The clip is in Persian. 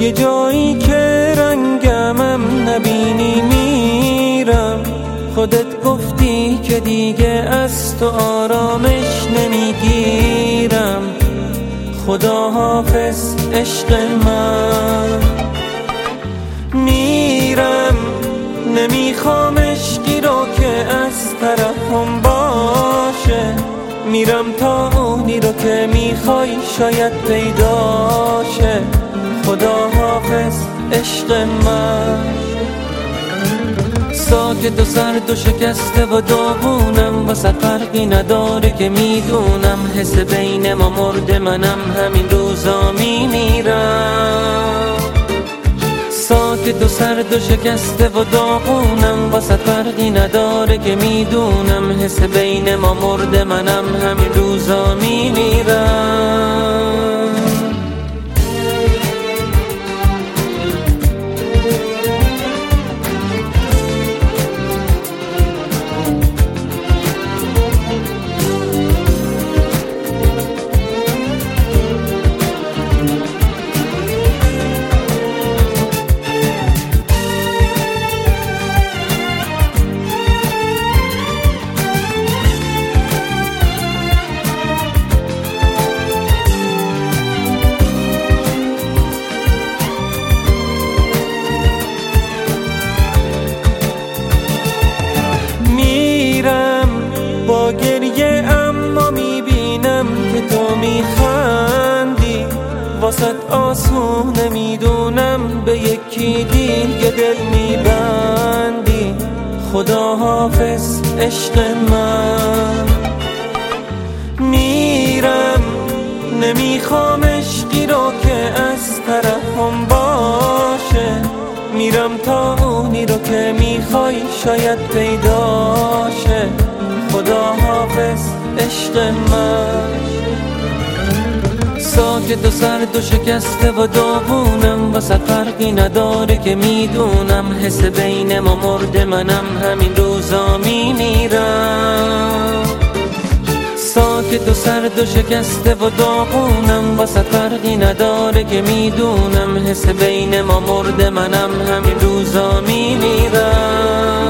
یه جایی که رنگمم نبینی میرم. خودت گفتی که دیگه از تو آرامش نمیگیرم. خدا حافظ عشق من. میرم نمیخوام عشقی رو که از طرفم باشه. میرم تا اونی رو که میخوای شاید پیداشه. خدا حافظ عشق من. ساکت و سرد و شکسته و داغونم، واسه فرقی نداره که میدونم حس بین ما مرده، منم همین روزا میمیرم. ساکت و سرد و شکسته و داغونم، واسه فرقی نداره که میدونم حس بین ما مرده، منم همین روزا میمیرم. با گریه اما میبینم که تو میخندی. واسط آسونه میدونم به یکی دیگه دل میبندی. خدا حافظ عشق من. میرم نمیخوام عشقی رو که از طرفم باشه. میرم تا اونی رو که میخوای شاید پیداشه. خدا حافظ عشق من. ساکت و سرد و شکسته و داغونم، واسه فرقی نداره که میدونم حس بین ما مرده، منم همین روزا میمیرم. ساکت و سرد و شکسته و داغونم، واسه فرقی نداره که میدونم حس بین ما مرده، منم همین روزا میمیرم.